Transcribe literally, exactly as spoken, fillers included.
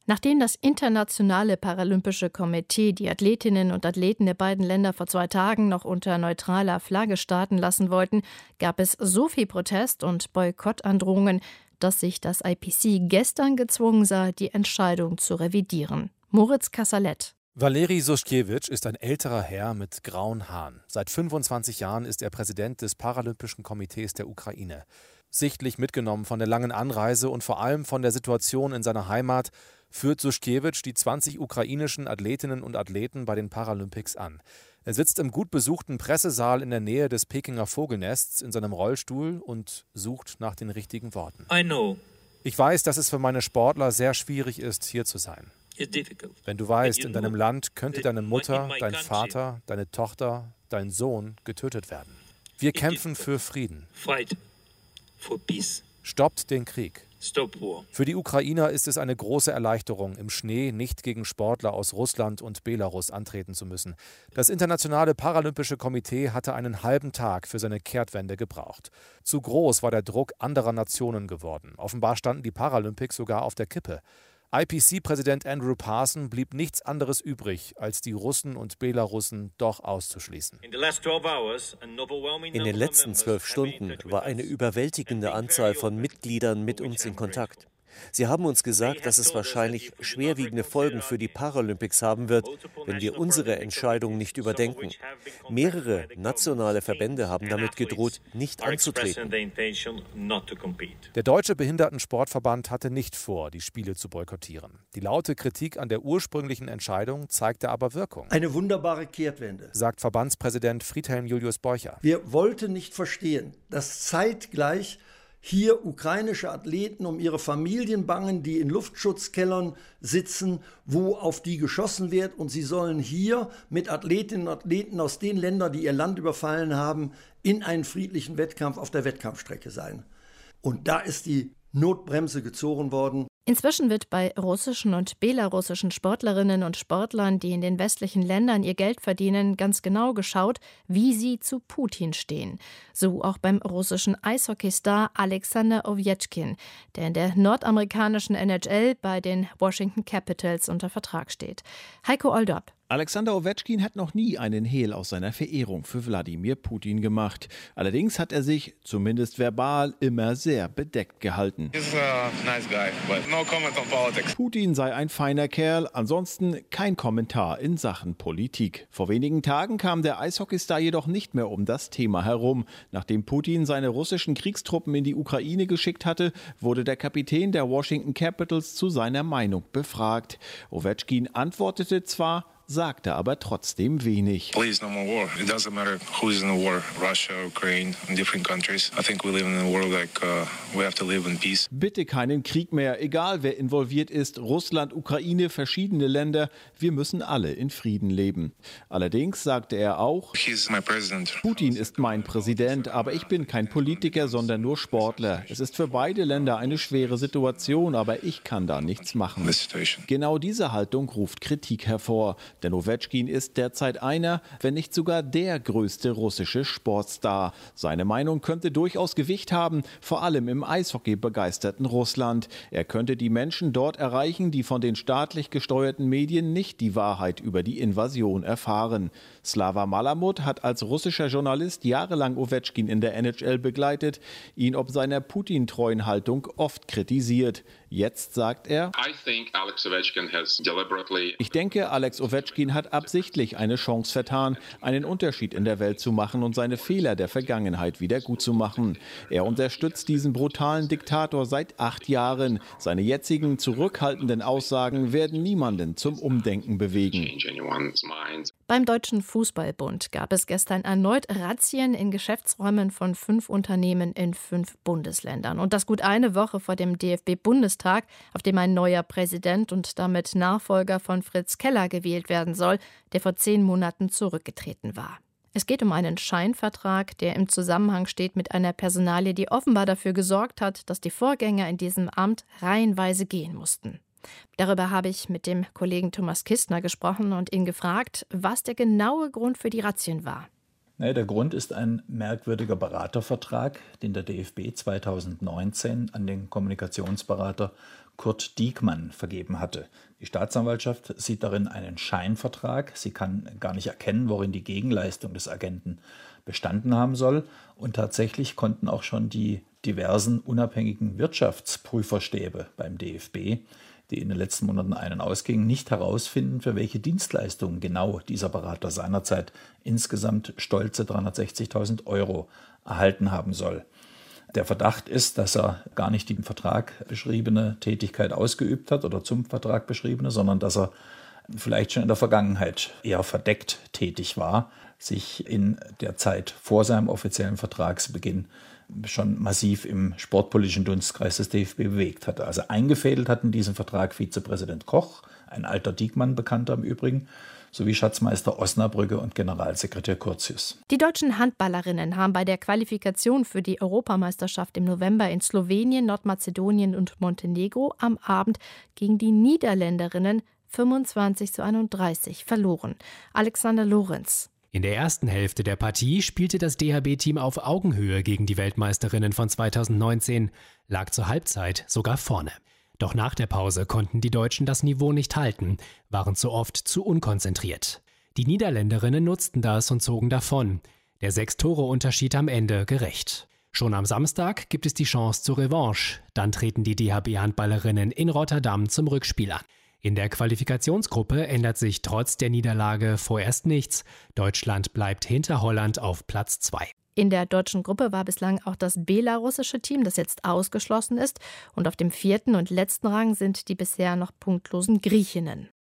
Nachdem das Internationale Paralympische Komitee die Athletinnen und Athleten der beiden Länder vor zwei Tagen noch unter neutraler Flagge starten lassen wollten, gab es so viel Protest und Boykottandrohungen, dass sich das I P C gestern gezwungen sah, die Entscheidung zu revidieren. Moritz Kassalet. Valeri Soschkiewicz ist ein älterer Herr mit grauen Haaren. Seit fünfundzwanzig Jahren ist er Präsident des Paralympischen Komitees der Ukraine. Sichtlich mitgenommen von der langen Anreise und vor allem von der Situation in seiner Heimat, führt Soschkiewicz die zwanzig ukrainischen Athletinnen und Athleten bei den Paralympics an. Er sitzt im gut besuchten Pressesaal in der Nähe des Pekinger Vogelnests in seinem Rollstuhl und sucht nach den richtigen Worten. I know. Ich weiß, dass es für meine Sportler sehr schwierig ist, hier zu sein. Wenn du weißt, in deinem Land könnte deine Mutter, dein Vater, deine Tochter, dein Sohn getötet werden. Wir kämpfen für Frieden. Stoppt den Krieg. Für die Ukrainer ist es eine große Erleichterung, im Schnee nicht gegen Sportler aus Russland und Belarus antreten zu müssen. Das Internationale Paralympische Komitee hatte einen halben Tag für seine Kehrtwende gebraucht. Zu groß war der Druck anderer Nationen geworden. Offenbar standen die Paralympics sogar auf der Kippe. I P C-Präsident Andrew Parson blieb nichts anderes übrig, als die Russen und Belarussen doch auszuschließen. In den letzten zwölf Stunden war eine überwältigende Anzahl von Mitgliedern mit uns in Kontakt. Sie haben uns gesagt, dass es wahrscheinlich schwerwiegende Folgen für die Paralympics haben wird, wenn wir unsere Entscheidung nicht überdenken. Mehrere nationale Verbände haben damit gedroht, nicht anzutreten. Der Deutsche Behindertensportverband hatte nicht vor, die Spiele zu boykottieren. Die laute Kritik an der ursprünglichen Entscheidung zeigte aber Wirkung. Eine wunderbare Kehrtwende, sagt Verbandspräsident Friedhelm Julius Beucher. Wir wollten nicht verstehen, dass zeitgleich hier ukrainische Athleten um ihre Familien bangen, die in Luftschutzkellern sitzen, wo auf die geschossen wird. Und sie sollen hier mit Athletinnen und Athleten aus den Ländern, die ihr Land überfallen haben, in einen friedlichen Wettkampf auf der Wettkampfstrecke sein. Und da ist die Notbremse gezogen worden. Inzwischen wird bei russischen und belarussischen Sportlerinnen und Sportlern, die in den westlichen Ländern ihr Geld verdienen, ganz genau geschaut, wie sie zu Putin stehen. So auch beim russischen Eishockeystar Alexander Ovechkin, der in der nordamerikanischen N H L bei den Washington Capitals unter Vertrag steht. Heiko Oldup. Alexander Ovechkin hat noch nie einen Hehl aus seiner Verehrung für Wladimir Putin gemacht. Allerdings hat er sich, zumindest verbal, immer sehr bedeckt gehalten. Nice guy, no Putin sei ein feiner Kerl, ansonsten kein Kommentar in Sachen Politik. Vor wenigen Tagen kam der Eishockeystar jedoch nicht mehr um das Thema herum. Nachdem Putin seine russischen Kriegstruppen in die Ukraine geschickt hatte, wurde der Kapitän der Washington Capitals zu seiner Meinung befragt. Ovechkin antwortete zwar, sagte aber trotzdem wenig. Please, no more war. It doesn't matter who is in the war. Russia, Ukraine, in different countries. I think we live in a world like uh, we have to live in peace. Bitte keinen Krieg mehr, egal wer involviert ist. Russland, Ukraine, verschiedene Länder. Wir müssen alle in Frieden leben. Allerdings sagte er auch, He's my president. Putin ist mein Präsident, aber ich bin kein Politiker, sondern nur Sportler. Es ist für beide Länder eine schwere Situation, aber ich kann da nichts machen. Genau diese Haltung ruft Kritik hervor. Denn Ovechkin ist derzeit einer, wenn nicht sogar der größte russische Sportstar. Seine Meinung könnte durchaus Gewicht haben, vor allem im Eishockey begeisterten Russland. Er könnte die Menschen dort erreichen, die von den staatlich gesteuerten Medien nicht die Wahrheit über die Invasion erfahren. Slava Malamud hat als russischer Journalist jahrelang Ovechkin in der N H L begleitet, ihn ob seiner Putin-treuen Haltung oft kritisiert. Jetzt sagt er, ich denke, Alex Ovechkin hat absichtlich eine Chance vertan, einen Unterschied in der Welt zu machen und seine Fehler der Vergangenheit wieder gut zu machen. Er unterstützt diesen brutalen Diktator seit acht Jahren. Seine jetzigen zurückhaltenden Aussagen werden niemanden zum Umdenken bewegen. Beim Deutschen Fußballbund gab es gestern erneut Razzien in Geschäftsräumen von fünf Unternehmen in fünf Bundesländern. Und das gut eine Woche vor dem D F B-Bundestag, auf dem ein neuer Präsident und damit Nachfolger von Fritz Keller gewählt werden soll, der vor zehn Monaten zurückgetreten war. Es geht um einen Scheinvertrag, der im Zusammenhang steht mit einer Personalie, die offenbar dafür gesorgt hat, dass die Vorgänger in diesem Amt reihenweise gehen mussten. Darüber habe ich mit dem Kollegen Thomas Kistner gesprochen und ihn gefragt, was der genaue Grund für die Razzien war. Naja, der Grund ist ein merkwürdiger Beratervertrag, den der D F B zweitausendneunzehn an den Kommunikationsberater Kurt Diekmann vergeben hatte. Die Staatsanwaltschaft sieht darin einen Scheinvertrag. Sie kann gar nicht erkennen, worin die Gegenleistung des Agenten bestanden haben soll. Und tatsächlich konnten auch schon die diversen unabhängigen Wirtschaftsprüferstäbe beim D F B, die in den letzten Monaten ein- und ausgingen, nicht herausfinden, für welche Dienstleistungen genau dieser Berater seinerzeit insgesamt stolze dreihundertsechzigtausend Euro erhalten haben soll. Der Verdacht ist, dass er gar nicht die im Vertrag beschriebene Tätigkeit ausgeübt hat oder zum Vertrag beschriebene, sondern dass er vielleicht schon in der Vergangenheit eher verdeckt tätig war, sich in der Zeit vor seinem offiziellen Vertragsbeginn schon massiv im sportpolitischen Dunstkreis des D F B bewegt hatte. Also eingefädelt hatten diesen Vertrag Vizepräsident Koch, ein alter Diekmann-Bekannter im Übrigen, sowie Schatzmeister Osnabrügge und Generalsekretär Curtius. Die deutschen Handballerinnen haben bei der Qualifikation für die Europameisterschaft im November in Slowenien, Nordmazedonien und Montenegro am Abend gegen die Niederländerinnen fünfundzwanzig zu einunddreißig verloren. Alexander Lorenz. In der ersten Hälfte der Partie spielte das D H B-Team auf Augenhöhe gegen die Weltmeisterinnen von zweitausendneunzehn, lag zur Halbzeit sogar vorne. Doch nach der Pause konnten die Deutschen das Niveau nicht halten, waren zu oft zu unkonzentriert. Die Niederländerinnen nutzten das und zogen davon. Der Sechs-Tore-Unterschied am Ende gerecht. Schon am Samstag gibt es die Chance zur Revanche. Dann treten die D H B-Handballerinnen in Rotterdam zum Rückspiel an. In der Qualifikationsgruppe ändert sich trotz der Niederlage vorerst nichts. Deutschland bleibt hinter Holland auf Platz zwei. In der deutschen Gruppe war bislang auch das belarussische Team, das jetzt ausgeschlossen ist. Und auf dem vierten und letzten Rang sind die bisher noch punktlosen Griechinnen.